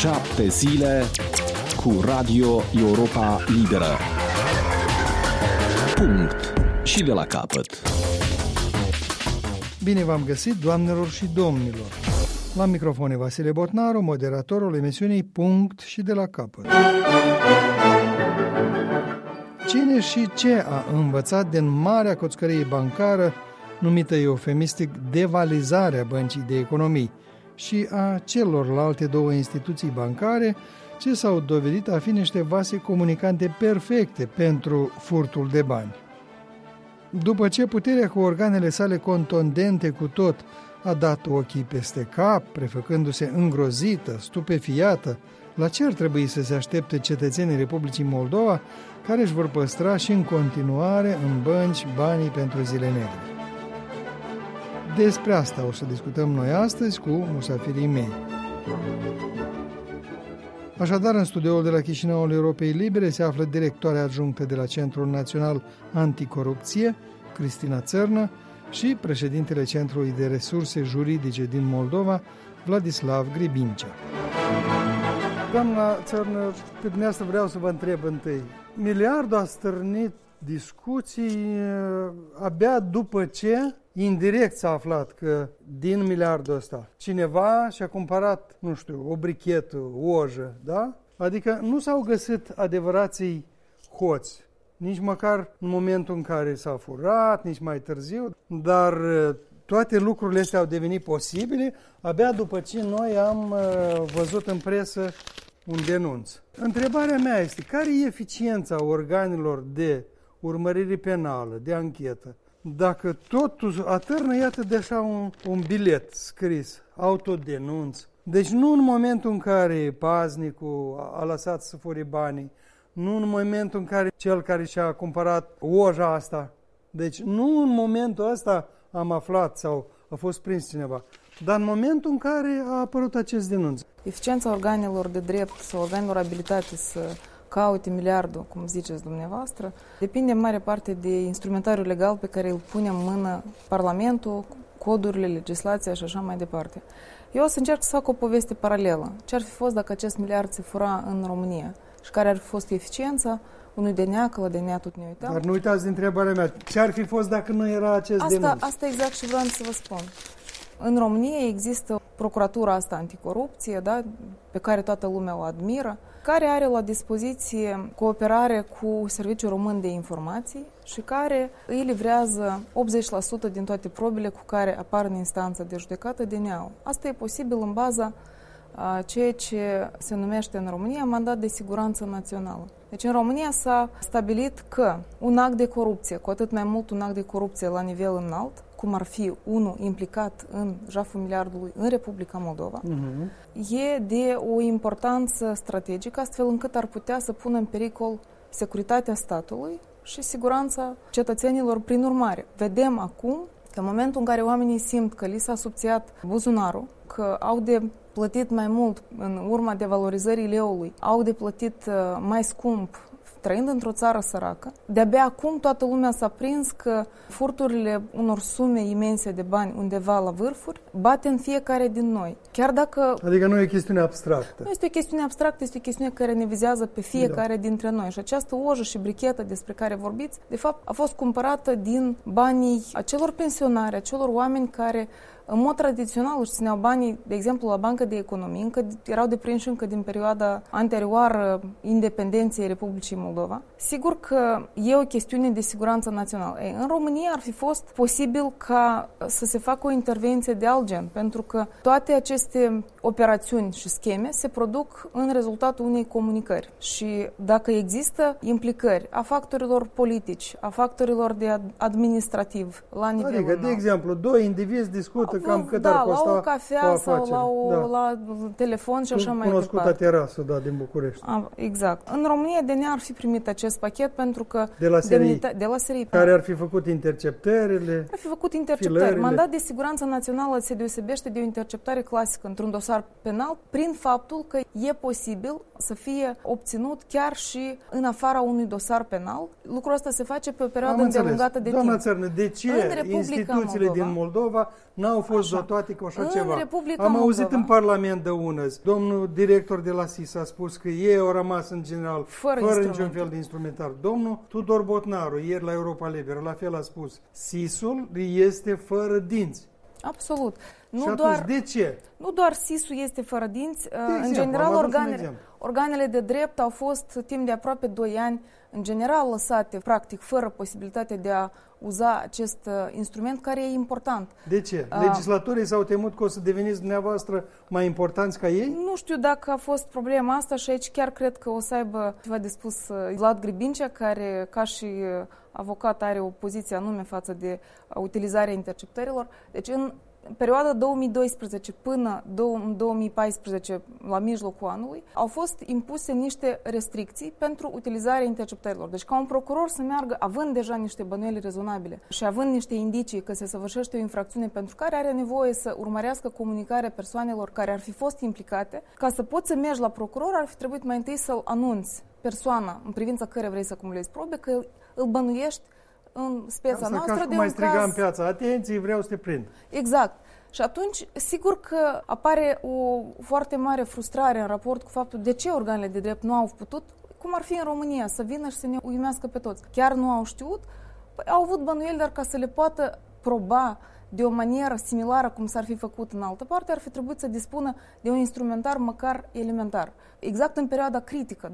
7 zile cu Radio Europa Liberă. Punct. Și de la capăt. Bine v-am găsit, doamnelor și domnilor. La microfon e Vasile Botnaru, moderatorul emisiunii Punct și de la capăt. Cine și ce a învățat din marea coțcărie bancară, numită eufemistic devalizarea băncii de economii, și a celorlalte două instituții bancare ce s-au dovedit a fi niște vase comunicante perfecte pentru furtul de bani? După ce puterea cu organele sale contundente cu tot a dat ochii peste cap, prefăcându-se îngrozită, stupefiată, la ce ar trebui să se aștepte cetățenii Republicii Moldova, care își vor păstra și în continuare în bănci banii pentru zile negre? Despre asta o să discutăm noi astăzi cu musafirii mei. Așadar, în studioul de la Chișinăul Europei Libere se află directoarea adjunctă de la Centrul Național Anticorupție, Cristina Țărnă, și președintele Centrului de Resurse Juridice din Moldova, Vladislav Gribincea. Doamna Țărnă, pe dumneavoastră vreau să vă întreb întâi. Miliardul a stârnit discuții abia după ce indirect s-a aflat că din miliardul ăsta cineva și-a cumpărat, nu știu, o brichetă, o ojă, da? Adică nu s-au găsit adevărații hoți, nici măcar în momentul în care s-a furat, nici mai târziu, dar toate lucrurile astea au devenit posibile abia după ce noi am văzut în presă un denunț. Întrebarea mea este, care e eficiența organelor de urmărire penală, de anchetă, dacă totul atârnă, iată, de așa un bilet scris, autodenunț. Deci nu în momentul în care paznicul a lăsat să fure banii, nu în momentul în care cel care și-a cumpărat oja asta, deci nu în momentul ăsta am aflat sau a fost prins cineva, dar în momentul în care a apărut acest denunț. Eficiența organelor de drept sau organelor abilitate să caute miliardul, cum ziceți dumneavoastră, depinde în mare parte de instrumentariul legal pe care îl pune în mână Parlamentul, codurile, legislația și așa mai departe. Eu o să încerc să fac o poveste paralelă. Ce ar fi fost dacă acest miliard se fura în România și care ar fi fost eficiența unui DNA, că la DNA tot ne uităm. Dar nu uitați de întrebarea mea. Ce ar fi fost dacă nu era acest denunț? Asta exact și vreau să vă spun. În România există procuratura asta anticorupție, da, pe care toată lumea o admiră, care are la dispoziție cooperare cu Serviciul Român de Informații și care îi livrează 80% din toate probele cu care apar în instanța de judecată DNA-ul. Asta e posibil în baza ceea ce se numește în România mandat de siguranță națională. Deci în România s-a stabilit că un act de corupție, cu atât mai mult un act de corupție la nivel înalt, cum ar fi unul implicat în jaful miliardului în Republica Moldova, e de o importanță strategică, astfel încât ar putea să pună în pericol securitatea statului și siguranța cetățenilor prin urmare. Vedem acum că în momentul în care oamenii simt că li s-a subțiat buzunarul, că au de plătit mai mult în urma devalorizării leului, au de plătit mai scump trăind într-o țară săracă, de-abia acum toată lumea s-a prins că furturile unor sume imense de bani undeva la vârfuri bate în fiecare din noi. Chiar dacă... Adică nu e o chestiune abstractă. Nu este o chestiune abstractă, este o chestiune care ne vizează pe fiecare dintre noi. Și această ojă și brichetă despre care vorbiți, de fapt, a fost cumpărată din banii acelor pensionari, acelor oameni care în mod tradițional își țineau banii, de exemplu, la Banca de Economie, încă erau deprinși încă din perioada anterioară independenței Republicii Moldova. Sigur că e o chestiune de siguranță națională. În România ar fi fost posibil ca să se facă o intervenție de alt gen, pentru că toate aceste operațiuni și scheme se produc în rezultatul unei comunicări. Și dacă există implicări a factorilor politici, a factorilor de administrativ la nivel Adică, de exemplu, doi indivizi discută cam cât ar costa la o cafea sau la telefon și așa mai departe. Cunoscuta terasă, din București. Exact. În România DNA ar fi primit acest pachet pentru că de la SRI, care ar fi făcut interceptările. Ar fi făcut interceptări. Mandat de siguranță națională se deosebește de o interceptare clasică într-un dosar penal prin faptul că e posibil să fie obținut chiar și în afara unui dosar penal. Lucrul ăsta se face pe o perioadă îndelungată de timp. Doamna Țărnă, de ce instituțiile din Moldova n-au fost dotate cu așa ceva. Republica Am auzit Moldova. în Parlament de unăzi, domnul director de la SIS a spus că ei au rămas în general fără niciun fel de instrumentar. Domnul Tudor Botnaru, ieri la Europa Liberă, la fel a spus, SIS-ul este fără dinți. Absolut. Și atunci, de ce? Nu doar SIS-ul este fără dinți. Exemplu, în general, am adus un exemplu. organele de drept au fost timp de aproape 2 ani, în general, lăsate, practic, fără posibilitatea de a uza acest instrument, care e important. De ce? Legislatorii s-au temut că o să deveniți dumneavoastră mai importanți ca ei? Nu știu dacă a fost problema asta și aici chiar cred că o să aibă ceva de spus Vlad Gribincea, care, ca și avocat, are o poziție anume față de utilizarea interceptărilor. Deci, în perioada 2012 până 2014, la mijlocul anului, au fost impuse niște restricții pentru utilizarea interceptărilor. Deci ca un procuror să meargă, având deja niște bănuieli rezonabile și având niște indicii că se săvârșește o infracțiune pentru care are nevoie să urmărească comunicarea persoanelor care ar fi fost implicate, ca să poți să mergi la procuror, ar fi trebuit mai întâi să-l anunți persoana în privința care vrei să acumulezi probe, că îl bănuiești în speța noastră ca de mai un striga caz. în piață, atenție, vreau să te prind. Exact. Și atunci, sigur că apare o foarte mare frustrare în raport cu faptul de ce organele de drept nu au putut, cum ar fi în România, să vină și să ne uimească pe toți. Chiar nu au știut, au avut bănuieli, dar ca să le poată proba de o manieră similară cum s-ar fi făcut în altă parte, ar fi trebuit să dispună de un instrumentar măcar elementar. Exact în perioada critică, 2012-2014,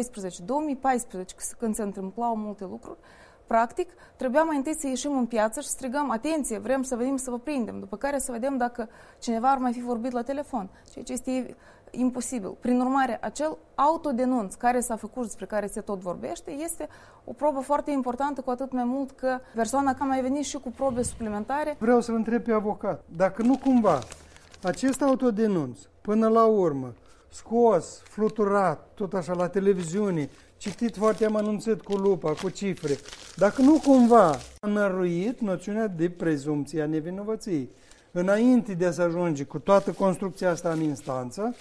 când se întâmplau multe lucruri, practic, trebuia mai întâi să ieșim în piață și să strigăm, atenție, vrem să venim să vă prindem, după care să vedem dacă cineva ar mai fi vorbit la telefon, ceea ce este imposibil. Prin urmare, acel autodenunț care s-a făcut, despre care se tot vorbește, este o probă foarte importantă, cu atât mai mult că persoana că a mai venit și cu probe suplimentare. Vreau să-l întreb pe avocat, dacă nu cumva acest autodenunț, până la urmă, scos, fluturat, tot așa la televiziune, citit foarte amănunțit cu lupa, cu cifre, dacă nu cumva a năruit noțiunea de prezumție a nevinovăției. Înainte de a se ajunge cu toată construcția asta în instanță,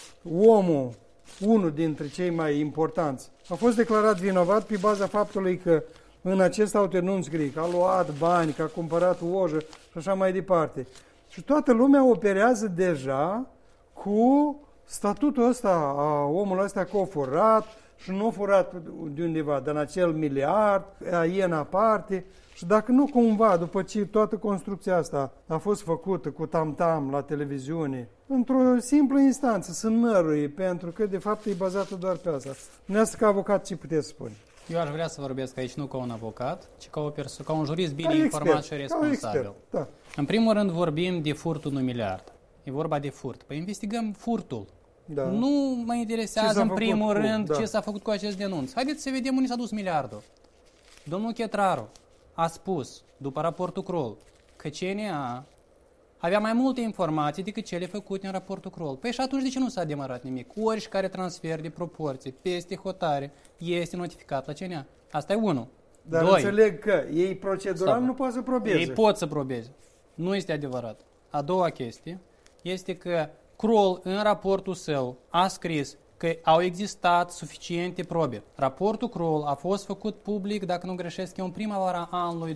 omul, unul dintre cei mai importanți, a fost declarat vinovat pe baza faptului că în acest autodenunț scrie că a luat bani, că a cumpărat ojă și așa mai departe. Și toată lumea operează deja cu statutul ăsta a omului ăsta că a furat și nu a furat de undeva, dar în acel miliard, e în aparte. Și dacă nu cumva, după ce toată construcția asta a fost făcută cu tam-tam la televiziune, într-o simplă instanță, să năruie, pentru că de fapt e bazată doar pe asta. Dumneavoastră ca avocat ce puteți spune? Eu aș vrea să vorbesc aici nu ca un avocat, ci ca un jurist bine informat și responsabil. Da. În primul rând vorbim de furtul unui miliard. E vorba de furt. Păi investigăm furtul. Da. Nu mă interesează în primul rând ce s-a făcut cu acest denunț. Haideți să vedem unde s-a dus miliardul. Domnul Chetraru a spus, după raportul Kroll, că CNA avea mai multe informații decât cele făcute în raportul Kroll. Păi și atunci de ce nu s-a demarat nimic? Oricare transfer de proporție peste hotare este notificat la CNA. Asta e unul. Dar Doi, înțeleg că ei procedural nu pot să probeze. Ei pot să probeze. Nu este adevărat. A doua chestie este că Kroll în raportul său a scris că au existat suficiente probe. Raportul Kroll a fost făcut public, dacă nu greșesc eu, în primăvara anului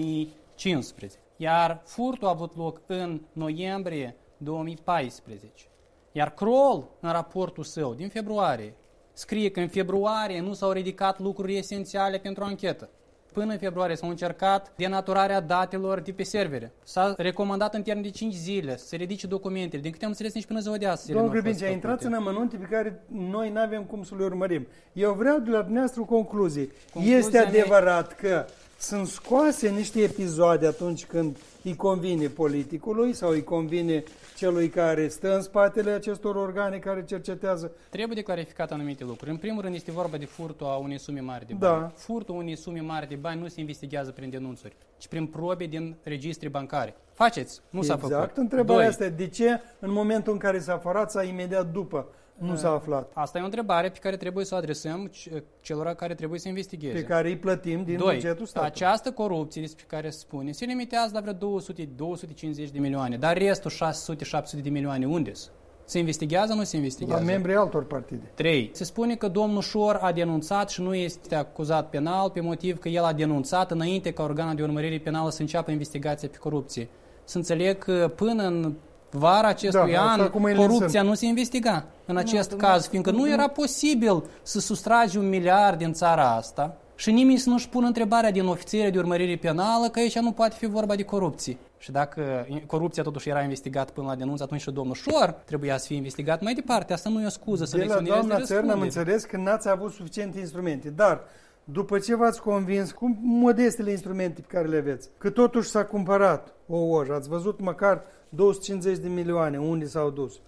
2015. Iar furtul a avut loc în noiembrie 2014. Iar Kroll, în raportul său din februarie, scrie că în februarie nu s-au ridicat lucruri esențiale pentru anchetă. Până în februarie s-au încercat denaturarea datelor de pe servere. S-a recomandat în termen de 5 zile să se ridice documentele. Din câte am înțeles, nici până ziua de astăzi. Domnul Gribincea, intrați în amănunte pe care noi nu avem cum să le urmărim. Eu vreau de la dumneavoastră o concluzie. Este adevărat că sunt scoase niște episoade atunci când îi convine politicului sau îi convine celui care stă în spatele acestor organe care cercetează? Trebuie de clarificat anumite lucruri. În primul rând este vorba de furtul a unei sume mari de bani. Da. Furtul unei sume mari de bani nu se investigează prin denunțuri, ci prin probe din registri bancare. Faceți, nu s-a făcut. Exact, întrebarea asta, de ce în momentul în care s-a furat, sau imediat după nu s-a aflat? Asta e o întrebare pe care trebuie să o adresăm celor care trebuie să investigheze. Pe care îi plătim din bugetul statului. Această corupție despre care se spune se limitează la vreo 200-250 de milioane, dar restul 600-700 de milioane unde sunt? Se investigează, nu se investigează? La membrii altor partide. 3. Se spune că domnul Șor a denunțat și nu este acuzat penal pe motiv că el a denunțat înainte ca organul de urmărire penală să înceapă investigația pe corupție. să înțeleg că până în vara acestui an corupția nu se investiga în acest caz, fiindcă nu era posibil să sustragi 1 miliard din țara asta și nimeni să nu-și pună întrebarea din ofițerii de urmărire penală că aici nu poate fi vorba de corupție. Și dacă corupția totuși era investigată până la denunț, atunci și domnul Șor trebuia să fie investigat mai departe. Asta nu e o scuză să lecționezi de răspundere. De la doamna Țărn am înțeles că n-ați avut suficiente instrumente, dar după ce v-ați convins cu modestele instrumente pe care le aveți, că totuși s-a cumpărat o ojă, ați văzut măcar 250 de milioane unde s-au dus.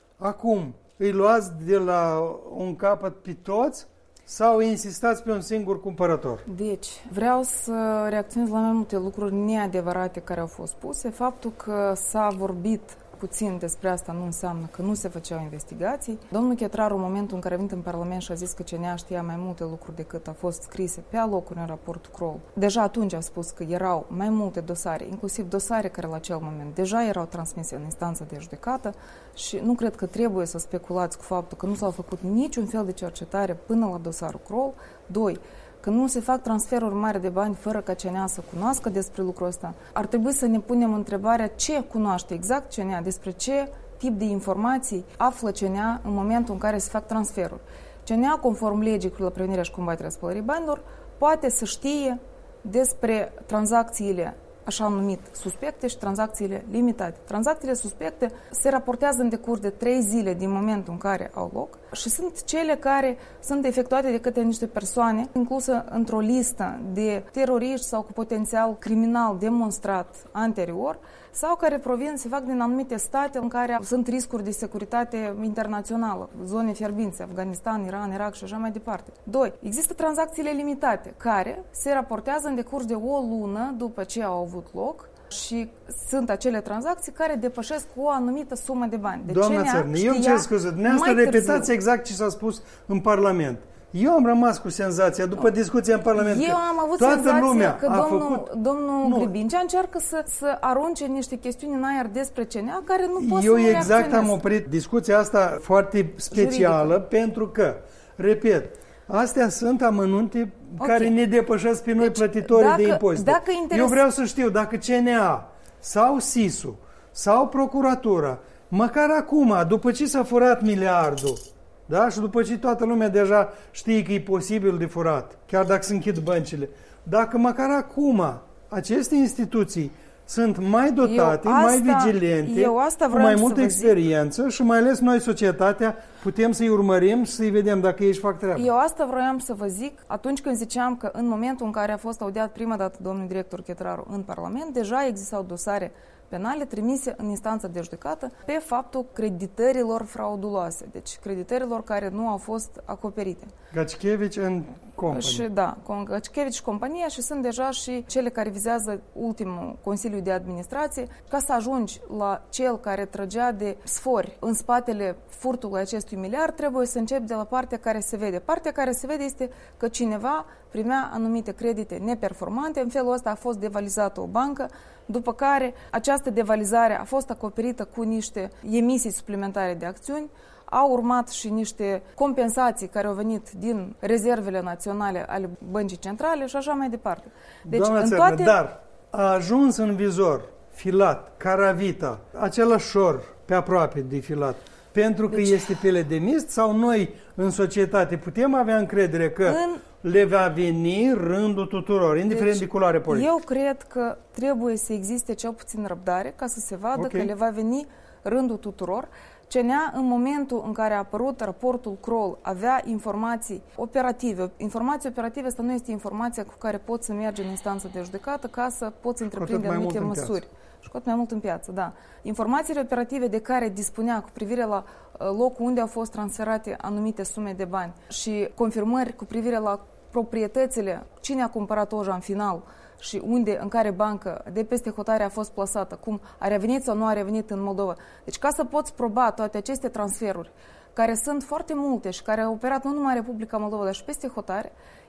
Acum îi luați de la un capăt pe toți sau insistați pe un singur cumpărător? Deci, vreau să reacționez la mai multe lucruri neadevărate care au fost spuse. Faptul că s-a vorbit puțin despre asta nu înseamnă că nu se făceau investigații. Domnul Chetraru, în momentul în care a venit în Parlament și a zis că CNA știa mai multe lucruri decât a fost scrise pe alocuri în raportul Kroll, deja atunci a spus că erau mai multe dosare, inclusiv dosare care la acel moment deja erau transmise în instanță de judecată și nu cred că trebuie să speculați cu faptul că nu s-au făcut niciun fel de cercetare până la dosarul Kroll. 2. Că nu se fac transferuri mari de bani fără ca CNA să cunoască despre lucrul ăsta. Ar trebui să ne punem întrebarea ce cunoaște exact CNA, despre ce tip de informații află CNA în momentul în care se fac transferuri. CNA, conform legii cu prevenirea și combaterea spălării banilor, poate să știe despre tranzacțiile așa numit suspecte și tranzacțiile limitate. Tranzacțiile suspecte se raportează în decurs de 3 zile din momentul în care au loc și sunt cele care sunt efectuate de către niște persoane inclusă într-o listă de teroriști sau cu potențial criminal demonstrat anterior sau care provin, se fac din anumite state în care sunt riscuri de securitate internațională, zone fierbinți, Afganistan, Iran, Irak și așa mai departe. 2. Există tranzacțiile limitate care se raportează în decurs de o lună după ce au avut loc și sunt acele tranzacții care depășesc o anumită sumă de bani. Doamna Țărnă, eu îmi cer scuze, dumneavoastră repetați exact ce s-a spus în Parlament. Eu am rămas cu senzația, după discuția în Parlament, eu am avut senzația că domnul Gribincea încearcă să arunce niște chestiuni în aer despre CNA care nu pot să nu reacționeze. Eu exact am oprit discuția asta foarte specială juridică. Pentru că, repet, astea sunt amănunte care ne depășesc pe noi plătitorii de impozite. Eu vreau să știu dacă CNA sau SIS-ul sau Procuratura, măcar acum, după ce s-a furat miliardul, da? Și după ce toată lumea deja știe că e posibil de furat, chiar dacă se închid băncile, dacă măcar acum aceste instituții sunt mai dotate, mai vigilente, cu mai multă experiență și mai ales noi, societatea, putem să-i urmărim și să-i vedem dacă ei își fac treaba. Eu asta vroiam să vă zic atunci când ziceam că în momentul în care a fost audiat prima dată domnul director Chetraru în Parlament, deja existau dosare penale trimise în instanță de judecată pe faptul creditărilor frauduloase, deci creditărilor care nu au fost acoperite. Gacichevici and Company. Și da, Gacichevici și compania și sunt deja și cele care vizează ultimul Consiliu de Administrație. Ca să ajungi la cel care trăgea de sfori în spatele furtului acestui miliard, trebuie să începi de la partea care se vede. Partea care se vede este că cineva primea anumite credite neperformante, în felul ăsta a fost devalizată o bancă, după care această devalizare a fost acoperită cu niște emisii suplimentare de acțiuni, au urmat și niște compensații care au venit din rezervele naționale ale Băncii Centrale și așa mai departe. Deci, doamna Țărnă, dar a ajuns în vizor filat, Caravita, același șor pe aproape de filat, pentru că este piele de mist sau noi în societate putem avea încredere că le va veni rândul tuturor, indiferent de culoare politică? Eu cred că trebuie să existe cel puțin răbdare ca să se vadă că le va veni rândul tuturor. CNA, în momentul în care a apărut raportul Kroll, avea informații operative. Informații operative, asta nu este informația cu care poți să mergi în instanță de judecată ca să poți întreprinde anumite măsuri. Și cu atât mai mult în piață, da. Informațiile operative de care dispunea cu privire la locul unde au fost transferate anumite sume de bani și confirmări cu privire la proprietățile, cine a cumpărat oja în final și unde, în care bancă de peste hotare a fost plasată, cum a revenit sau nu a revenit în Moldova. Deci ca să poți proba toate aceste transferuri, care sunt foarte multe și care au operat nu numai în Republica Moldova, dar și peste hotare,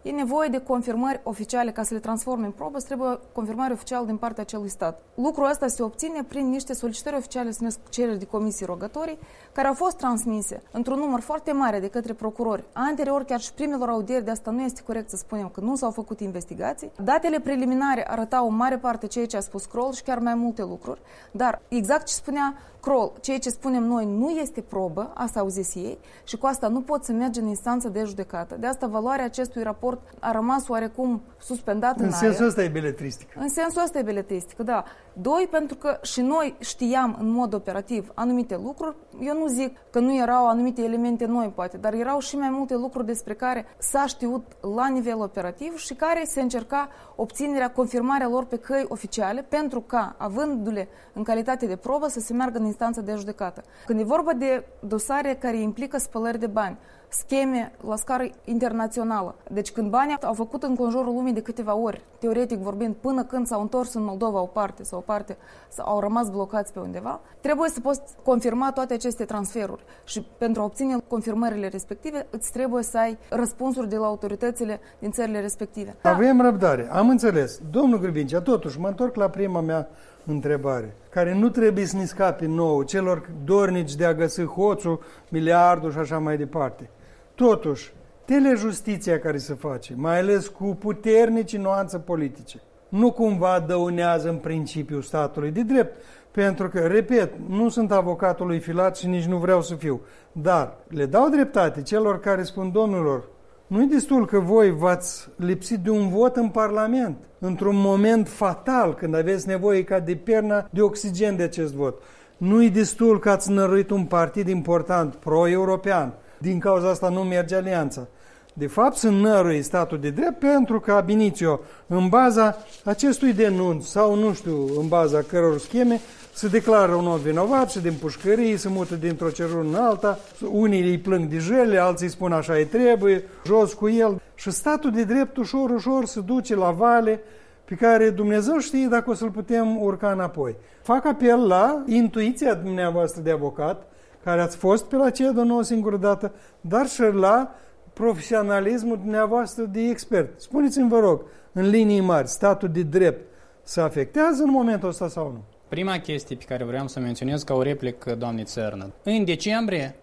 e nevoie de confirmări oficiale ca să le transforme în probă, trebuie confirmare oficială din partea acelui stat. Lucrul ăsta se obține prin niște solicitări oficiale, se numesc cereri de comisii rogatorii, care au fost transmise într-un număr foarte mare de către procurori. Anterior, chiar și primelor audieri, de asta nu este corect să spunem că nu s-au făcut investigații. Datele preliminare arătau în mare parte ceea ce a spus Kroll și chiar mai multe lucruri, dar exact ce spunea Kroll, ceea ce spunem noi nu este probă, asta au zis ei, și cu asta nu pot să merge în instanță de judecată. De asta valoarea acestui raport a rămas oarecum suspendat în aer. În sensul ăsta e beletristică. În sensul ăsta e beletristică, da. Doi, pentru că și noi știam în mod operativ anumite lucruri. Eu nu zic că nu erau anumite elemente noi, poate, dar erau și mai multe lucruri despre care s-a știut la nivel operativ și care se încerca obținerea, confirmarea lor pe căi oficiale, pentru ca, avându-le în calitate de probă, să se meargă în instanță de judecată. Când e vorba de dosare care implică spălări de bani, scheme la scară internațională. Deci când banii au făcut în conjurul lumii de câteva ori, teoretic vorbind, până când s-au întors în Moldova o parte sau o parte sau au rămas blocați pe undeva, trebuie să poți confirma toate aceste transferuri. Și pentru a obține confirmările respective, îți trebuie să ai răspunsuri de la autoritățile din țările respective. Avem răbdare, am înțeles. Domnul Grbincea, totuși, mă întorc la prima mea întrebare, care nu trebuie să ne scape nouă, celor dornici de a găsi hoțul, miliardul și așa mai departe. Totuși, telejustiția care se face, mai ales cu puternici nuanțe politice, nu cumva dăunează în principiu statului de drept, pentru că, repet, nu sunt avocatul lui Filat și nici nu vreau să fiu, dar le dau dreptate celor care spun, domnilor, nu-i destul că voi v-ați lipsit de un vot în Parlament, într-un moment fatal, când aveți nevoie ca de perna de oxigen de acest vot. Nu-i destul că ați năruit un partid important, pro-european. Din cauza asta nu merge alianța. De fapt, sunt nărui statul de drept pentru că ab initio, în baza acestui denunț sau, nu știu, în baza căror scheme, se declară un om vinovat și din pușcării se mută dintr-o cerură în alta, unii îi plâng de jele, alții spun așa îi trebuie, jos cu el. Și statul de drept ușor, ușor se duce la vale pe care Dumnezeu știe dacă o să-l putem urca înapoi. Fac apel la intuiția dumneavoastră de avocat, care ați fost pe la CEDO nu o singură dată, dar și la profesionalismul dumneavoastră de expert. Spuneți-mi, vă rog, în linii mari, statul de drept se afectează în momentul ăsta sau nu? Prima chestie pe care vreau să menționez ca o replică doamnei Țărnă. În decembrie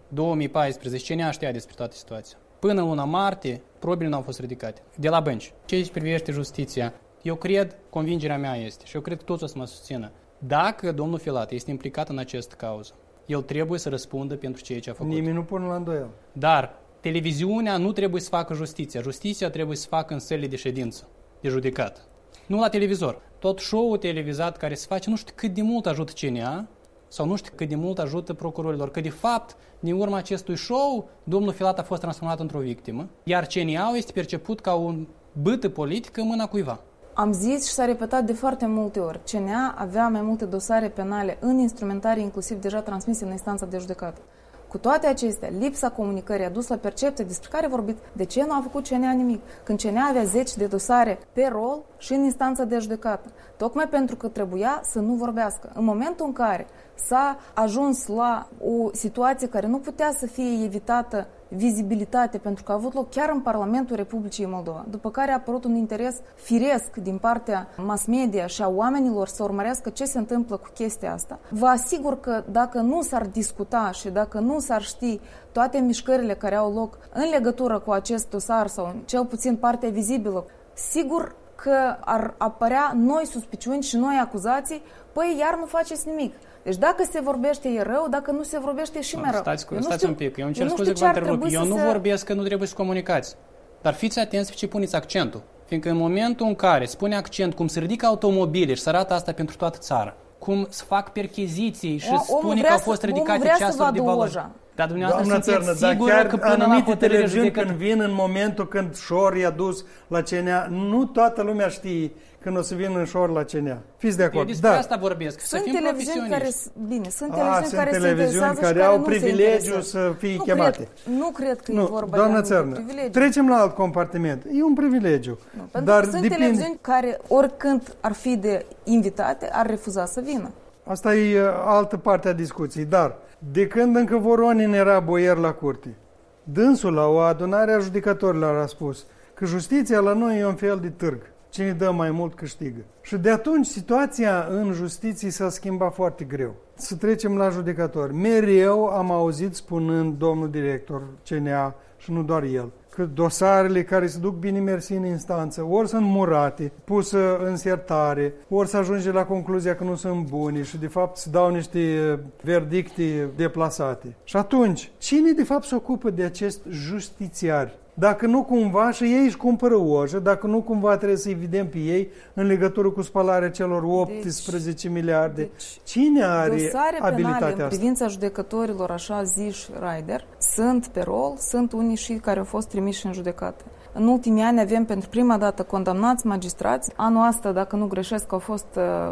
2014, cine știa despre toată situația? Până în luna martie, probele nu au fost ridicate. De la bănci. Ce privește justiția, eu cred, convingerea mea este, și eu cred că toți o să mă susțină, dacă domnul Filat este implicat în această cauză, el trebuie să răspundă pentru ceea ce a făcut. Nimeni nu pune la îndoială. Dar televiziunea nu trebuie să facă justiția. Justiția trebuie să facă în sălile de ședință, de judecată. Nu la televizor. Tot show-ul televizat care se face, nu știu cât de mult ajută CNA sau nu știu cât de mult ajută procurorilor. Că de fapt, din urma acestui show, domnul Filat a fost transformat într-o victimă, iar CNA-ul este perceput ca un bâtă politică în mâna cuiva. Am zis și s-a repetat de foarte multe ori. CNA avea mai multe dosare penale în instrumentarii, inclusiv deja transmise în instanța de judecată. Cu toate acestea, lipsa comunicării a dus la percepția despre care vorbit. De ce nu a făcut CNA nimic? Când CNA avea 10 de dosare pe rol și în instanța de judecată. Tocmai pentru că trebuia să nu vorbească. În momentul în care s-a ajuns la o situație care nu putea să fie evitată vizibilitate, pentru că a avut loc chiar în Parlamentul Republicii Moldova, după care a apărut un interes firesc din partea mass media și a oamenilor să urmărească ce se întâmplă cu chestia asta. Vă asigur că dacă nu s-ar discuta și dacă nu s-ar ști toate mișcările care au loc în legătură cu acest dosar sau cel puțin partea vizibilă, sigur că ar apărea noi suspiciuni și noi acuzații, păi iar nu faceți nimic. Deci dacă se vorbește e rău, dacă nu se vorbește și mai rău. Stați un pic, eu îmi cer scuze că vă întrerup. Eu nu vorbesc că nu trebuie să comunicați. Dar fiți atenți pe ce puneți accentul. Fiindcă în momentul în care spune accent cum se ridică automobile și se arată asta pentru toată țara, cum se fac percheziții și spune că au fost ridicate ceasuri de valoare. Dar dumneavoastră sunteți sigură că până la hotărârea judecății... când vin în momentul când șor i-a dus la CNA, nu toată lumea știe când o să vină în șor la CNA. Fiți de acord. Eu despre asta vorbesc. Sunt televiziuni care... Bine, sunt televiziuni care au privilegiul să fie chemate. Nu cred că e vorba de un privilegiu. Trecem la alt compartiment. E un privilegiu. Dar sunt televiziuni care oricând ar fi de invitate, ar refuza să vină. Asta e altă parte a discuției, dar de când încă Voronin era boier la curte, dânsul la o adunare a judecătorilor a spus că justiția la noi e un fel de târg. Cine dă mai mult câștigă. Și de atunci situația în justiție s-a schimbat foarte greu. Să trecem la judecători. Mereu am auzit spunând domnul director CNA, și nu doar el, că dosarele care se duc bine mersi în instanță, ori sunt murate, pusă în sertare, ori să ajunge la concluzia că nu sunt bune și de fapt se dau niște verdicte deplasate. Și atunci, cine de fapt se ocupă de acest justițiari? Dacă nu cumva și ei își cumpără ojă, dacă nu cumva trebuie să-i vedem pe ei în legătură cu spălarea celor 18 miliarde. Cine are abilitatea penale asta? în privința judecătorilor, așa ziși Raider, sunt pe rol, sunt unii și care au fost trimiși în judecată. În ultimii ani avem pentru prima dată condamnați magistrați. Anul ăsta, dacă nu greșesc, au fost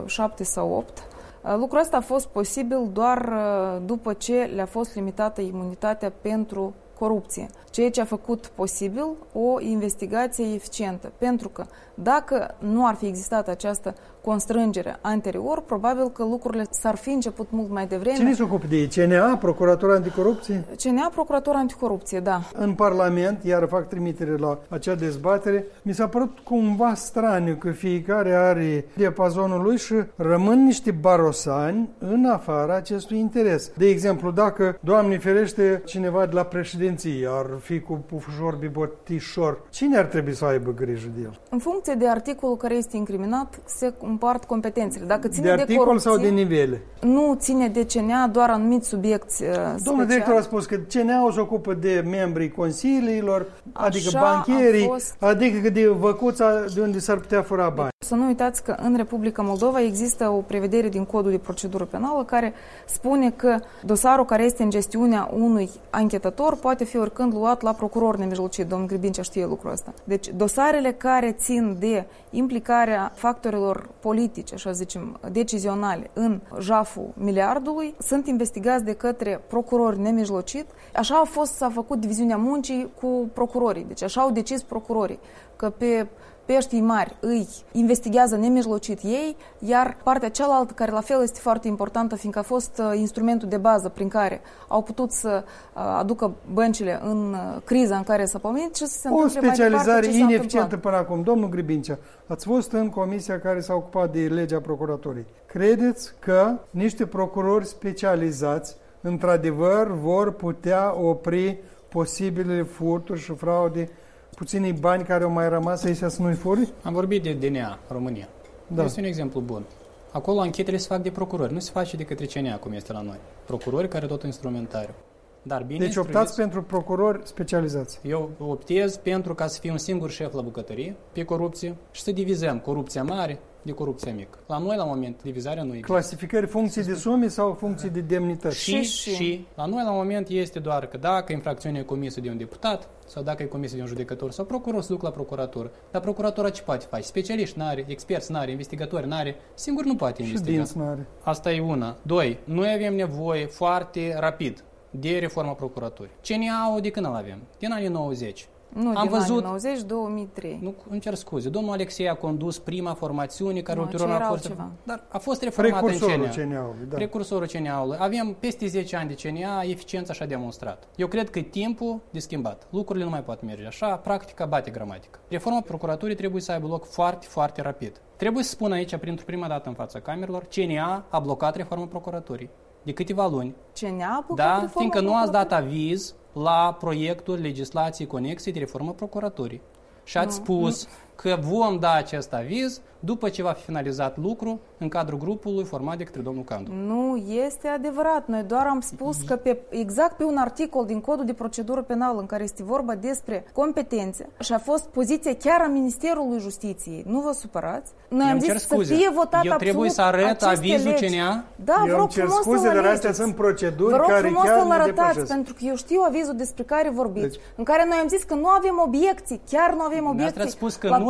7 sau 8. Lucrul ăsta a fost posibil doar după ce le-a fost limitată imunitatea pentru corupție, ceea ce a făcut posibil o investigație eficientă. Pentru că dacă nu ar fi existat această constrângere anterior, probabil că lucrurile s-ar fi început mult mai devreme. Cine se ocupă de ei? CNA, Procuratura Anticorupție? CNA, Procuratura Anticorupție, da. În Parlament, iar fac trimitere la acea dezbatere, mi s-a părut cumva straniu că fiecare are diapazonul lui și rămân niște barosani în afara acestui interes. De exemplu, dacă, Doamne ferește, cineva de la președinție ar fi cu pufușor bibotișor, cine ar trebui să aibă grijă de el? În funcție de articolul care este incriminat, se împart competențele. Dacă ține de articol corupție, sau de nivele? Nu ține de CNA, doar anumiți subiecti speciali. Domnul director a spus că CNA se ocupă de membrii consiliilor, adică bancherii, adică de văcuța de unde s-ar putea fura bani. Să nu uitați că în Republica Moldova există o prevedere din Codul de Procedură Penală care spune că dosarul care este în gestiunea unui anchetator poate fi oricând luat la procuror nemijlocit. Domnul Gribincea știe lucrul ăsta. Deci dosarele care țin de implicarea factorilor politice, așa zicem, decizionale în jaful miliardului, sunt investigați de către procurori nemijlocit. Așa s-a făcut diviziunea muncii cu procurorii. Deci așa au decis procurorii că pe peștii mari îi investigează nemijlocit ei, iar partea cealaltă, care la fel este foarte importantă, fiindcă a fost instrumentul de bază prin care au putut să aducă băncile în criza în care s-a pomenit și să se întâmple mai departe. O specializare ineficientă până acum. Domnul Gribincea, ați fost în comisia care s-a ocupat de legea procuraturii. Credeți că niște procurori specializați într-adevăr vor putea opri posibile furturi și fraude, puținii bani care au mai rămas aici să nu-i furi? Am vorbit de DNA, România. Da. Este un exemplu bun. Acolo anchetele se fac de procurori, nu se face de către CNA, cum este la noi. Procurori care tot instrumentariu. Dar bine deci optați pentru procurori specializați. Eu optez pentru ca să fie un singur șef la bucătărie pe corupție și să divizăm corupția mare de corupția mică. La noi, la moment, divizarea nu există. Clasificări funcții de sume sau funcții de demnități? Și la noi, la moment, este doar că dacă infracțiunea e comisă de un deputat sau dacă e comisă de un judecător sau procuror, se duc la procuratură. Dar procuratura ce poate face? Specialiști n-are, experți n-are, investigatori n-are, singur nu poate investiga. Și dinți n-are. Asta e una. Doi, noi avem nevoie foarte rapid de reforma procuraturii. CNA-ul de când îl avem? Din anii 90. Nu, am din văzut, anii 90-2003. Nu, îmi cer scuze. Domnul Alexei a condus prima formațiune care ulterior a fost... Ceva. Dar a fost reformată în CNA. CNA-ului, da. Precursorul CNA-ului. Avem peste 10 ani de CNA, eficiența și-a demonstrat. Eu cred că e timpul de schimbat. Lucrurile nu mai pot merge așa, practica bate gramatica. Reforma procuraturii trebuie să aibă loc foarte, foarte rapid. Trebuie să spun aici, pentru prima dată în fața camerelor, CNA a blocat reforma procuraturii. De câteva luni. CNA a blocat reforma fiindcă nu ați dat aviz la proiectul legislației conexe de reformă procuraturii. Și ați spus că vom da acest aviz după ce va fi finalizat lucru în cadrul grupului format de către domnul Candu. Nu este adevărat. Noi doar am spus că exact pe un articol din Codul de Procedură Penală în care este vorba despre competențe și a fost poziția chiar a Ministerului Justiției. Nu vă supărați. Noi am zis să fie votat eu trebuie să arăt avizul CNA? Da, eu îmi cer scuze, dar astea sunt proceduri care chiar ne depășesc. Pentru că eu știu avizul despre care vorbiți, în care noi am zis că nu avem obiecții, chiar nu avem obiecții. Ați spus că nu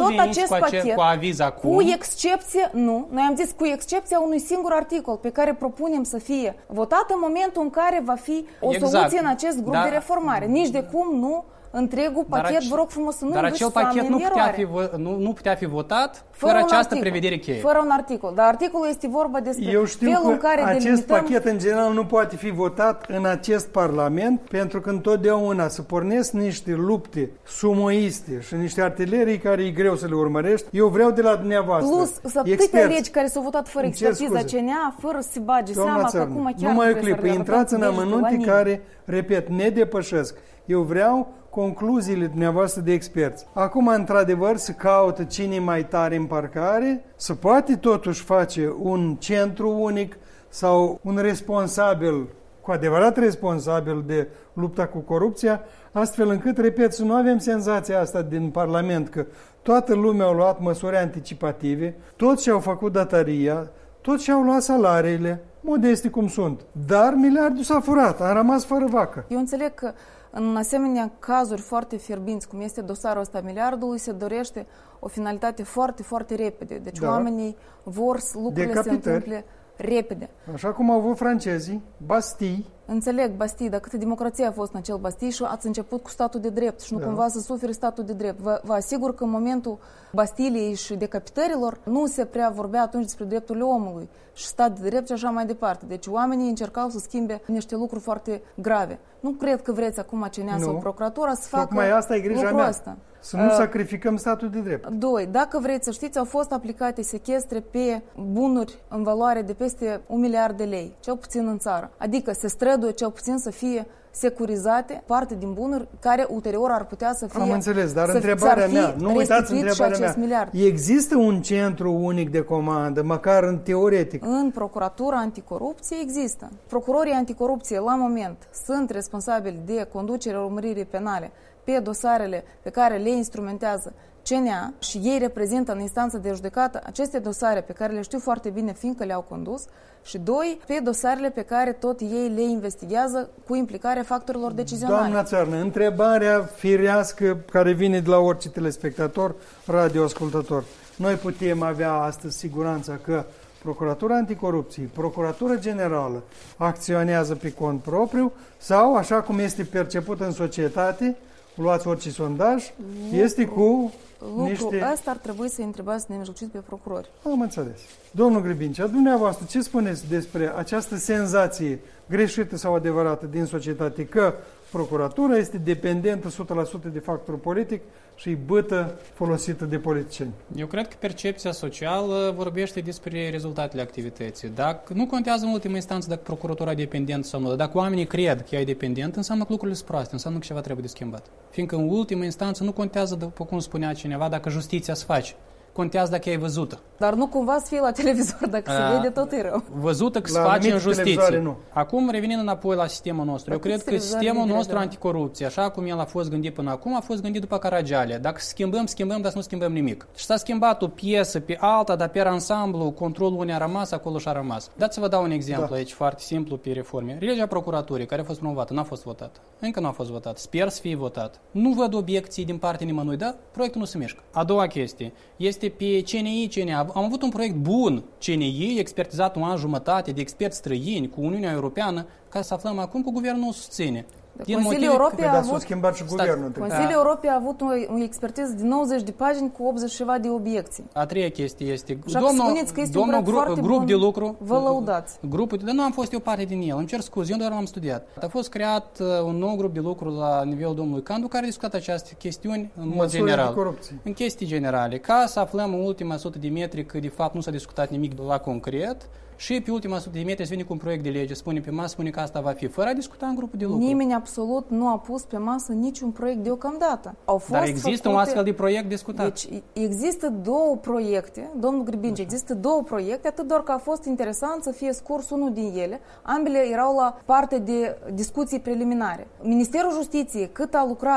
tot acest pachet, cu aviz acum. cu excepție, nu, noi am zis cu excepția unui singur articol pe care propunem să fie votat în momentul în care va fi o soluție în acest grup de reformare. Nici de cum nu întregul pachet, vă rog frumos să nu dar acel pachet nu putea fi votat fără această prevedere cheie. Fără un articol. Dar articolul este vorba despre felul în care acest pachet în general nu poate fi votat în acest Parlament, pentru că întotdeauna se pornesc niște lupte sumoiste și niște artilerii care e greu să le urmărești. Eu vreau de la dumneavoastră, plus, atâtea legi care s-au votat fără expertiza CNA, fără să se bage seama că acum chiar numai o clipă, intrați în amănunte care, repet, ne depășesc. Eu vreau concluziile dumneavoastră de experți. Acum, într-adevăr, se caută cine mai tare în parcare, se poate totuși face un centru unic sau un responsabil, cu adevărat responsabil de lupta cu corupția, astfel încât, repet, să nu avem senzația asta din Parlament că toată lumea a luat măsuri anticipative, toți și-au făcut datoria, toți și-au luat salariile, modeste cum sunt, dar miliardul s-a furat, a rămas fără vacă. Eu înțeleg că în asemenea cazuri foarte fierbinți, cum este dosarul ăsta miliardului, se dorește o finalitate foarte, foarte repede. Deci oamenii vor să lucrurile se întâmple repede. Așa cum au avut francezii, Bastille. Înțeleg, Bastille, dar câtă democrație a fost în acel Bastille și ați început cu statul de drept și nu cumva să suferi statul de drept. Vă asigur că în momentul Bastiliei și decapitărilor nu se prea vorbea atunci despre drepturile omului și stat de drept și așa mai departe. Deci oamenii încercau să schimbe niște lucruri foarte grave. Nu cred că vreți acum CNA sau procuratura să facă tocmai asta e grija lucrul mea. Ăsta. Să nu sacrificăm statul de drept. 2. Dacă vreți să știți, au fost aplicate sechestre pe bunuri în valoare de peste 1 miliard de lei, cel puțin în țară. Adică se străduie cel puțin să fie securizate parte din bunuri care ulterior ar putea să fie... Am înțeles, dar întrebarea mea, nu uitați întrebarea mea. Există un centru unic de comandă, măcar în teoretic? În Procuratura Anticorupție există. Procurorii anticorupție la moment sunt responsabili de conducerea urmăririi penale pe dosarele pe care le instrumentează CNA și ei reprezintă în instanță de judecată aceste dosare pe care le știu foarte bine fiindcă le-au condus și 2, pe dosarele pe care tot ei le investigează cu implicarea factorilor decizionale. Doamna Țarnă, întrebarea firească care vine de la orice telespectator, radioascultător. Noi putem avea astăzi siguranța că Procuratura Anticorupție, Procuratura Generală acționează pe cont propriu sau, așa cum este perceput în societate, luați orice sondaj, este cu niște... Asta ar trebui să întrebați nemijlocit pe procurori. Am înțeles. Domnul Gribincea, dumneavoastră, ce spuneți despre această senzație greșită sau adevărată din societate că procuratura este dependentă 100% de factorul politic și bâtă folosită de politicieni? Eu cred că percepția socială vorbește despre rezultatele activității. Dacă nu contează în ultima instanță dacă procuratura e dependentă sau nu, dar dacă oamenii cred că ea e dependentă, înseamnă că lucrurile sunt proaste, înseamnă că ceva trebuie de schimbat. Fiindcă în ultima instanță nu contează, după cum spunea cineva, dacă justiția se face. Contează dacă e văzută. Dar nu cumva să fie la televizor, dacă se vede tot e rău. Văzută că se face în justiție. Acum, revenind înapoi la sistemul nostru, eu cred că sistemul nostru anticorupție, așa cum el a fost gândit până acum, a fost gândit după Caragiale. Dacă schimbăm, dar să nu schimbăm nimic. Și s-a schimbat o piesă pe alta, dar pe ansamblu, controlul unde a rămas, acolo și-a rămas. Dați să vă dau un exemplu aici, foarte simplu, pe reforme. Legea procuraturii, care a fost promovată, n-a fost votată. Încă nu a fost votat. Sper să fie votat. Nu văd obiecții din partea nimănui, dar proiectul nu se mișcă. A doua chestie este pe CNI. Am avut un proiect bun, CNI, expertizat un an jumătate de experți străini cu Uniunea Europeană, ca să aflăm acum că guvernul nu susține. Consiliul Europei a avut Consiliul Europei a avut o expertiză de 90 de pagini cu 80 ceva de obiecții. A treia chestie este domnul grup de lucru. Vă lăudați. Dar nu am fost eu parte din el. Îmi cer scuze, eu doar l-am studiat. A fost creat un nou grup de lucru la nivelul domnului Candu care a discutat aceste chestiuni în mod general. În chestii generale. Ca să aflăm în ultima 100 de metri că de fapt nu s-a discutat nimic la concret. Și pe ultima 100 de metri se vine cu un proiect de lege, spune pe masă, spune că asta va fi, fără a discuta în grupul de lucru. Nimeni absolut nu a pus pe masă niciun proiect deocamdată. Dar există un astfel de proiect discutat. Deci există două proiecte, domnul Gribince, există două proiecte, atât doar că a fost interesant să fie scurs unul din ele. Ambele erau la parte de discuții preliminare. Ministerul Justiției, cât a lucrat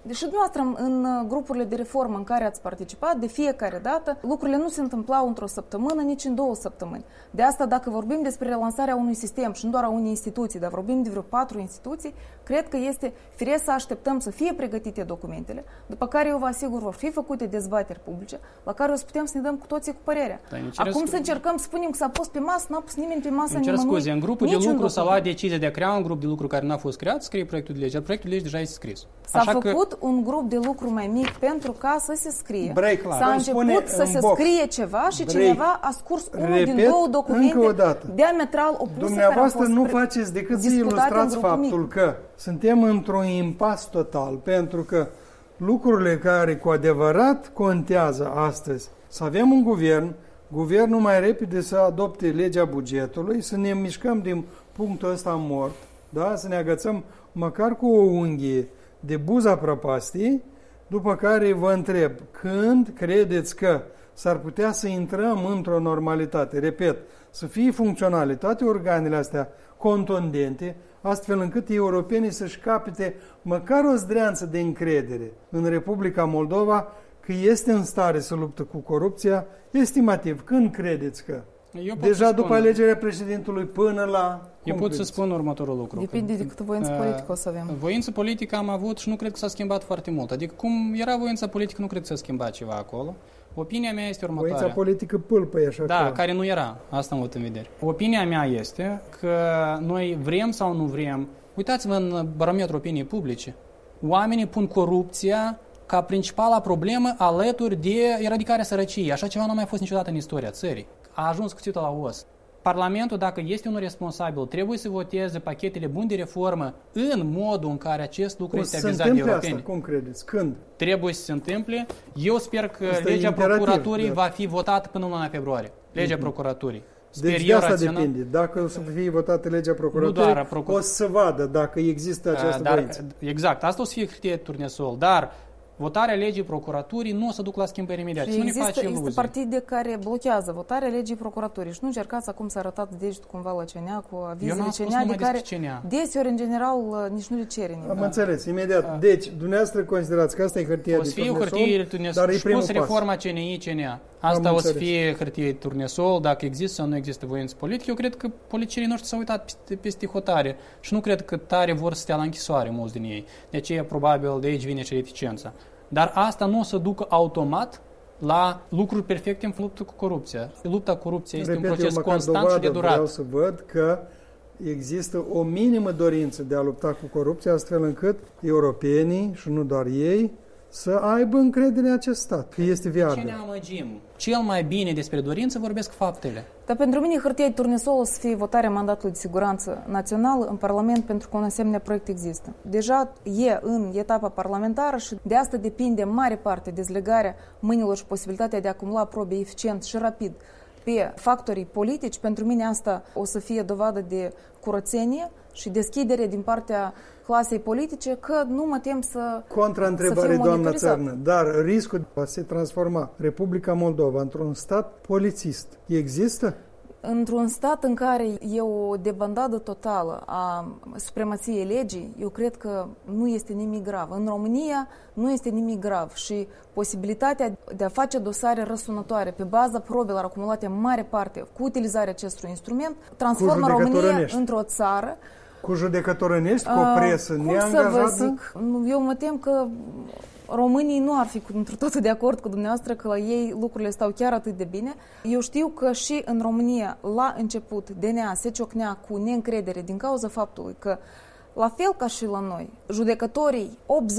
Deși dumneavoastră în grupurile de reformă în care ați participat, de fiecare dată, lucrurile nu se întâmplau într-o săptămână, nici în 2 săptămâni. De asta, dacă vorbim despre relansarea unui sistem și nu doar a unei instituții, dar vorbim de vreo 4 instituții, cred că este firesc să așteptăm să fie pregătite documentele, după care eu vă asigur vor fi făcute dezbateri publice, la care o să putem să ne dăm cu toții cu părerea. Acum să încercăm să spunem că s-a pus pe masă, n-a pus nimeni pe masă nimănui. Scuze, în grupul de lucru s-a luat decizia de a crea un grup de lucru care n-a fost creat, scrie proiectul de lege, iar proiectul de lege deja este scris. S-a făcut un grup de lucru mai mic pentru ca să se scrie. S-a început să se scrie ceva și cineva a scurs unul din 2 documente diametral opuse. Dumneavoastră nu faceți decât să ilustrați faptul că suntem într-un impas total, pentru că lucrurile care cu adevărat contează astăzi, să avem un guvernul mai repede să adopte legea bugetului, să ne mișcăm din punctul ăsta mort, da? Să ne agățăm măcar cu o unghie de buza prăpastii, după care vă întreb, când credeți că s-ar putea să intrăm într-o normalitate, repet, să fie funcționale toate organele astea contundente, astfel încât europenii să-și capete măcar o zdreanță de încredere în Republica Moldova că este în stare să luptă cu corupția, estimativ. Când credeți că? Deja după alegerea președintelui până la... Eu pot să spun următorul lucru. Depinde de câtă voință politică o să avem. Voință politică am avut și nu cred că s-a schimbat foarte mult. Adică cum era voința politică, nu cred că s-a schimbat ceva acolo. Opinia mea este următoarea. Voința politică pâlpăie așa. Da, care nu era. Asta am avut în vedere. Opinia mea este că noi vrem sau nu vrem. Uitați-vă în barometrul opiniei publice. Oamenii pun corupția ca principala problemă alături de eradicarea sărăciei. Așa ceva nu a mai fost niciodată în istoria țării. A ajuns cuțitul la os. Parlamentul, dacă este unul responsabil, trebuie să voteze pachetele bune de reformă în modul în care acest lucru este avizat de europeni. Asta, cum credeți? Când? Trebuie să se întâmple. Eu sper că legea procuraturii va fi votată până în luna februarie. Legea procuraturii. Deci de asta depinde. Dacă o să fie votată legea procuraturii, o să vadă dacă există această voință. Exact. Asta o să fie criterii turnesol. Dar votarea legii procuraturii nu o să duc la schimbări imediate. Și există partide care blochează votarea legii procuraturii și nu încercați acum să arătați degetul cumva la CNA cu avizele CNA de care deseori în general nici nu le cere nimeni. Am înțeles, imediat. Deci, dumneavoastră considerați că asta e hârtia de turnesol, o să fie o hârtie turnesol și plus reforma CNI-CNA. Asta o să fie hârtie turnesol, dacă există sau nu există voință politică. Eu cred că politicienii noștri s-au uitat peste hotare și nu cred că tare vor să stea la închisoare mulți din ei. De aceea, probabil, de aici vine și reticența. Dar asta nu o să ducă automat la lucruri perfecte în luptă cu corupția. Lupta cu corupția este un proces constant și de durat. Vreau să văd că există o minimă dorință de a lupta cu corupția, astfel încât europenii, și nu doar ei, să aibă încredere în acest stat, că este viabil. Ce ne amăgim? Cel mai bine despre dorință vorbesc faptele. Dar pentru mine hârtia de turnesol o să fie votarea mandatului de siguranță națională în Parlament, pentru că un asemenea proiect există. Deja e în etapa parlamentară și de asta depinde în mare parte dezlegarea mâinilor și posibilitatea de a acumula probe eficient și rapid pe factorii politici. Pentru mine asta o să fie dovadă de curățenie și deschidere din partea clasei politice, că nu mă tem să Contra-întrebare, doamna Țărnă, dar riscul de a se transforma Republica Moldova într-un stat polițist există? Într-un stat în care e o debandadă totală a supremației legii, eu cred că nu este nimic grav. În România nu este nimic grav și posibilitatea de a face dosare răsunătoare pe baza probelor acumulate în mare parte cu utilizarea acestui instrument transformă România într-o țară cu judecătorănești, cu o presă neangajată? Cum să vă zic? Eu mă tem că românii nu ar fi într totul de acord cu dumneavoastră că la ei lucrurile stau chiar atât de bine. Eu știu că și în România, la început, DNA se ciocnea cu neîncredere din cauza faptului că, la fel ca și la noi, judecătorii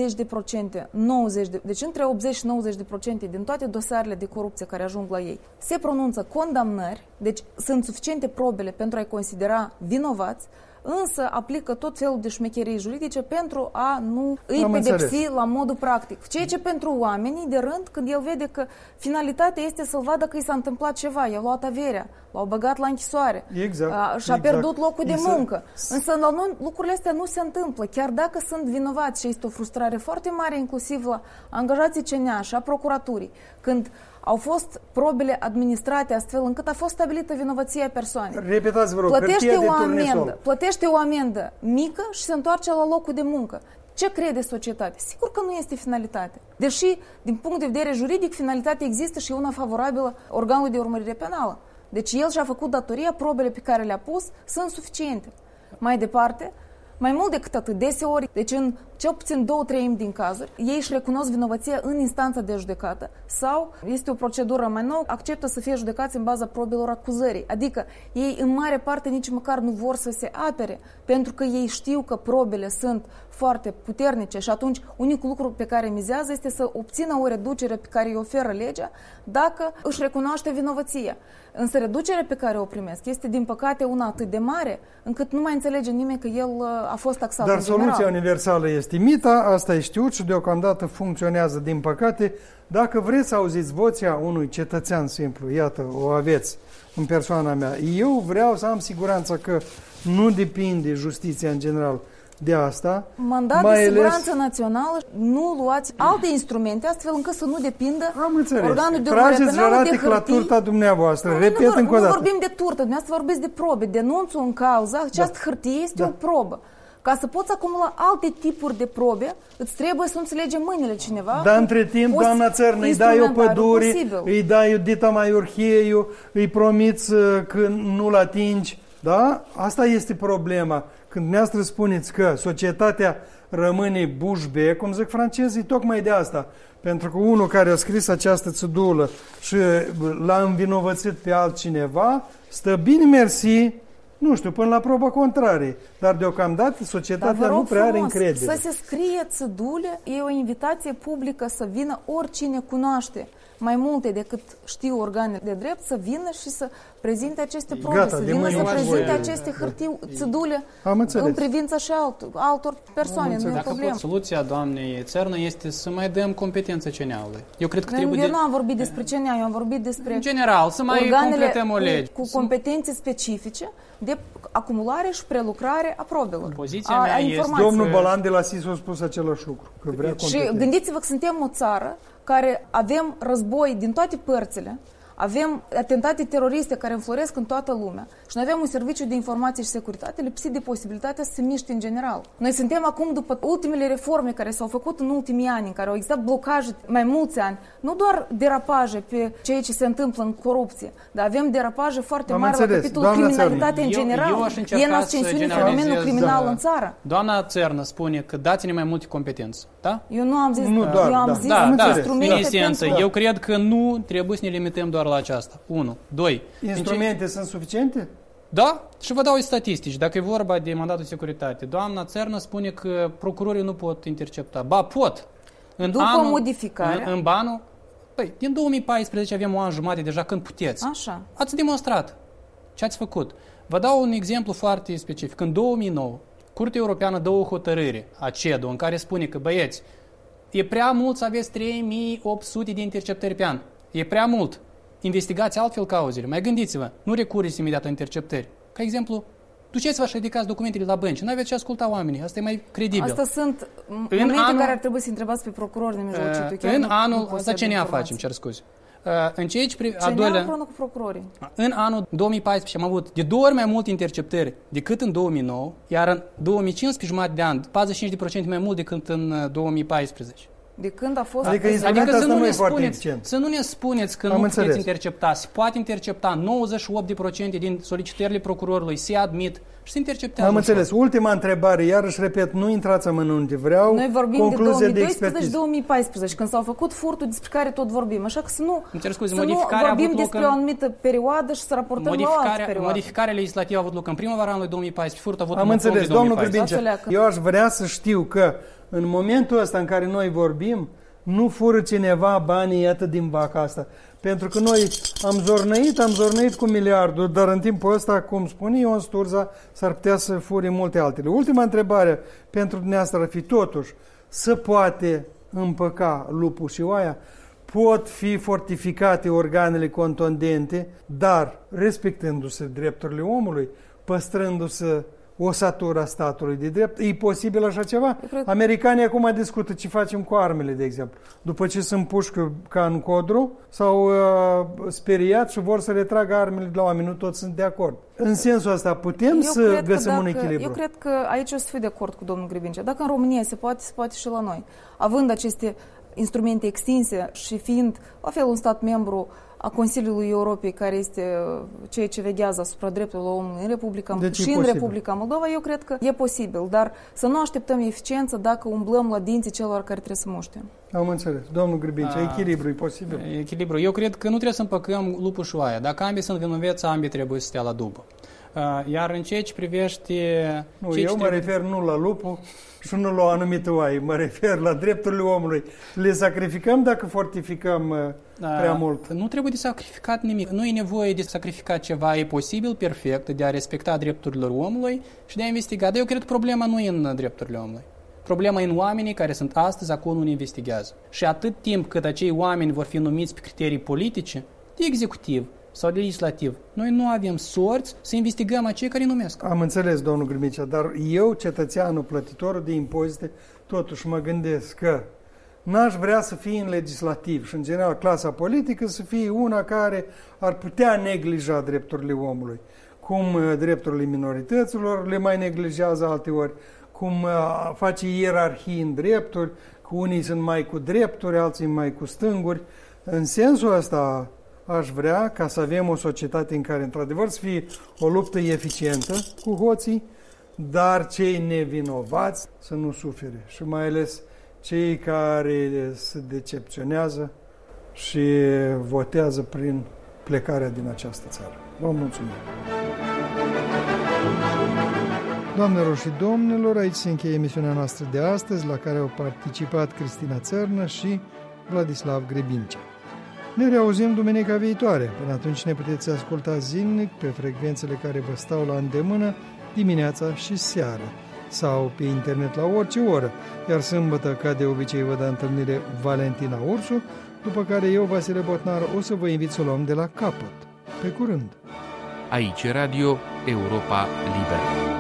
80%, 90%, deci între 80 și 90% din toate dosarele de corupție care ajung la ei, se pronunță condamnări, deci sunt suficiente probele pentru a-i considera vinovați, însă aplică tot felul de șmecherii juridice pentru a nu îi pedepsi la modul practic. Ceea ce pentru oamenii de rând, când el vede că finalitatea este să-l vadă că i s-a întâmplat ceva, i-a luat averea, l-au băgat la închisoare, și-a pierdut locul de muncă. Însă la noi lucrurile astea nu se întâmplă, chiar dacă sunt vinovați și este o frustrare foarte mare, inclusiv la angajații CNA și a procuraturii, când au fost probele administrate astfel încât a fost stabilită vinovăția persoanei. Repetați, vă rog, plătește o amendă mică și se întoarce la locul de muncă. Ce crede societatea? Sigur că nu este finalitate. Deși, din punct de vedere juridic, finalitatea există și una favorabilă organului de urmărire penală. Deci el și-a făcut datoria, probele pe care le-a pus sunt suficiente. Mai departe, mai mult decât atât, deseori, deci în cel puțin 2/3 din cazuri, ei își recunosc vinovăția în instanța de judecată sau, este o procedură mai nouă, acceptă să fie judecați în baza probelor acuzării. Adică ei în mare parte nici măcar nu vor să se apere, pentru că ei știu că probele sunt foarte puternice și atunci unicul lucru pe care mizează este să obțină o reducere pe care îi oferă legea dacă își recunoaște vinovăția. Însă reducerea pe care o primesc este, din păcate, una atât de mare, încât nu mai înțelege nimeni că el a fost taxat Dar în general. soluția universală este mita, asta e știut și deocamdată funcționează, din păcate. Dacă vreți să auziți voția unui cetățean simplu, iată, o aveți în persoana mea, eu vreau să am siguranța că nu depinde justiția în general de asta. Mandat de siguranță națională, nu luați alte instrumente astfel încât să nu depindă organul de urmărire penală de hârtii. La turta dumneavoastră, repet încă o dată. Nu vorbim de turtă, dumneavoastră vorbiți de probe. Denunțul în cauza, această hârtie este o probă. Ca să poți acumula alte tipuri de probe, îți trebuie să înțelege mâinile cineva. Dar între timp, doamna Țărnă, îi dai o pădure, îi dai o dita mai urheiu, îi promiți că nu-l atingi. Da? Asta este problema. Când dumneavoastră spuneți că societatea rămâne bușbe, cum zic francezii, tocmai de asta. Pentru că unul care a scris această țădulă și l-a învinovățit pe altcineva, stă bine mersi, nu știu, până la probă contrarie. Dar deocamdată societatea nu prea are încredere. Să se scrie țădule e o invitație publică să vină oricine cunoaște mai multe decât știu organele de drept, să vină și să prezinte aceste probe, să vină să prezinte aceste hârtii, țădule în privința și altor persoane. Nu e problemă. Soluția doamnei Țărnă este să mai dăm competență CNA-ului. Eu cred că eu nu am vorbit despre CNA, eu am vorbit despre în general, să mai completăm o lege. Cu competențe specifice de acumulare și prelucrare a probelor. Poziția mea este... Domnul Balan de la SIS a spus același lucru, că vrea competență. Și gândiți-vă că suntem o țară care avem război din toate părțile, avem atentate teroriste care înfloresc în toată lumea și noi avem un serviciu de informație și securitate lipsit de posibilitatea să se miște în general. Noi suntem acum după ultimele reforme care s-au făcut în ultimii ani, în care au existat blocaje mai mulți ani, nu doar derapaje pe ceea ce se întâmplă în corupție, dar avem derapaje foarte mari la capitolul criminalitate în general. E în ascensiune fenomenul criminal în țară. Doamna Țărnă spune că dați-ne mai multe competențe, da? Eu nu am zis, eu am zis instrumente. Eu cred că nu trebuie să ne limităm doar la aceasta. 1. 2. Instrumente sunt suficiente? Da, și vă dau statistici. Dacă e vorba de mandatul de securitate, doamna Țărnă spune că procurorii nu pot intercepta. Ba, pot. După modificarea. În banul. Păi, din 2014 avem o an jumate deja când puteți. Așa. Ați demonstrat ce ați făcut. Vă dau un exemplu foarte specific. În 2009, Curtea Europeană dă o hotărâre a CEDO în care spune că, băieți, e prea mult să aveți 3800 de interceptări pe an. E prea mult. Investigați altfel cauzele. Mai gândiți-vă, nu recurgeți imediat la interceptări. Ca exemplu, duceți-vă și ridicați documentele la bănci. Nu aveți ce asculta oamenii. Asta e mai credibil. Asta sunt momente care ar trebui să întrebați pe procurori de mijlociu. În anul, asta ce ne facem, cer scuze. În ceea ce cu procurorii. În anul 2014 am avut de 2 ori mai multe interceptări decât în 2009, iar în 2015 jumătate de an, 45% mai mult decât în 2014. De când a fost... Adică să nu ne spuneți că nu puteți intercepta. Se poate intercepta. 98% din solicitările procurorului se admit și se interceptează. Am înțeles. Ultima întrebare, iarăși repet, nu intrați amănunte. Vreau noi vorbim concluzie de 2012-2014, când s-au făcut furtul despre care tot vorbim. Așa că să nu vorbim despre o anumită perioadă și să raportăm la o altă perioadă. Modificarea legislativă a avut loc în primăvara anului 2014, furtul a avut loc în octombrie 2014. Domnul Cârbincea, eu aș vrea să știu că în momentul ăsta în care noi vorbim, nu fură cineva banii atât din vaca asta. Pentru că noi am zornăit cu miliardul, dar în timpul ăsta, cum spune Ion Sturza, s-ar putea să fure multe altele. Ultima întrebare pentru dumneavoastră ar fi totuși, se poate împăca lupul și oaia? Pot fi fortificate organele contundente, dar respectându-se drepturile omului, păstrându-se osatura statului de drept. E posibil așa ceva? cred... Americanii acum discută ce facem cu armele, de exemplu. După ce se împușcă ca în codru, s-au speriat și vor să retragă armele de la oameni. Nu toți sunt de acord. În sensul ăsta putem să găsim un echilibru? Eu cred că aici o să fiu de acord cu domnul Grebincea. Dacă în România se poate și la noi. Având aceste instrumente extinse și fiind la fel un stat membru a Consiliului Europei, care este ceea ce veghează asupra drepturilor omului în Republica și în Republica Moldova, eu cred că e posibil, dar să nu așteptăm eficiență dacă umblăm la dinții celor care trebuie să muște. Am înțeles. Domnul Grebincea, echilibru e posibil? Echilibru. Eu cred că nu trebuie să împăcăm lupul și oaia. Dacă ambii sunt vinovați, ambii trebuie să stea la după. Iar în ceea ce privește... Eu mă refer nu la lupul și nu la o anumită oaie. Mă refer la drepturile omului. Le sacrificăm dacă fortificăm prea mult? Nu trebuie de sacrificat nimic. Nu e nevoie de sacrificat ceva. E posibil, perfect, de a respecta drepturile omului și de a investiga. Dar eu cred că problema nu e în drepturile omului. Problema e în oamenii care sunt astăzi acolo, nu investigează. Și atât timp cât acei oameni vor fi numiți pe criterii politice, de executiv sau de legislativ, noi nu avem sorți să investigăm acei care numesc. Am înțeles, domnul Grebincea, dar eu, cetățeanul, plătitorul de impozite, totuși mă gândesc că n-aș vrea să fie în legislativ și, în general, clasa politică să fie una care ar putea neglija drepturile omului. Cum drepturile minorităților le mai neglijează alteori, cum face ierarhii în drepturi, cu unii sunt mai cu drepturi, alții mai cu stânguri. În sensul ăsta aș vrea ca să avem o societate în care, într-adevăr, să fie o luptă eficientă cu hoții, dar cei nevinovați să nu sufere. Și mai ales cei care se decepționează și votează prin plecarea din această țară. Vă mulțumim! Doamnelor și domnilor, aici se încheie emisiunea noastră de astăzi, la care au participat Cristina Țărnă și Vladislav Grebincea. Ne reauzim duminica viitoare. Până atunci ne puteți asculta zilnic pe frecvențele care vă stau la îndemână dimineața și seara sau pe internet la orice oră, iar sâmbătă, ca de obicei, vă dă întâlnire Valentina Ursu, după care eu, Vasile Botnar, o să vă invit să o luăm de la capăt. Pe curând! Aici Radio Europa Liberă.